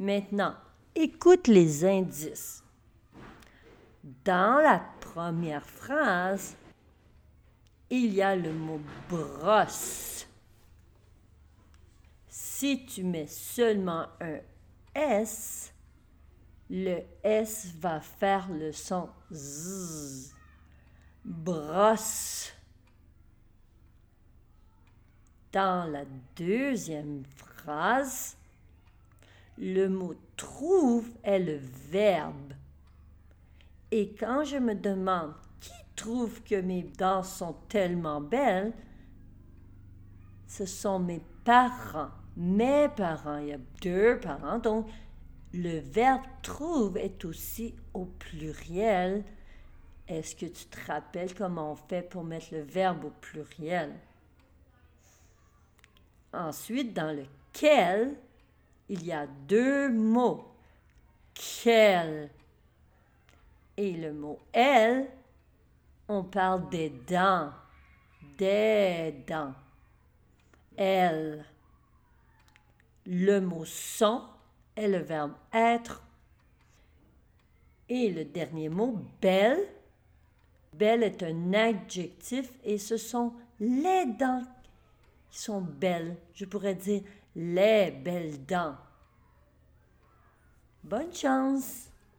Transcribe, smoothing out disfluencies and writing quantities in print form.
Maintenant, écoute les indices. Dans la première phrase, il y a le mot brosse. Si tu mets seulement un S, le S va faire le son Z. Brosse. Dans la deuxième phrase, le mot trouve est le verbe. Et quand je me demande qui trouve que mes dents sont tellement belles, ce sont mes parents. Mes parents, il y a 2 parents, donc le verbe trouve est aussi au pluriel. Est-ce que tu te rappelles comment on fait pour mettre le verbe au pluriel? Ensuite, dans le quel, il y a 2 mots. Quel. Et le mot elle, on parle des dents. Des dents. Elle. Le mot sont est le verbe être. Et le dernier mot, belle. Belle est un adjectif et ce sont les dents qui sont belles. Je pourrais dire les belles dents. Bonne chance!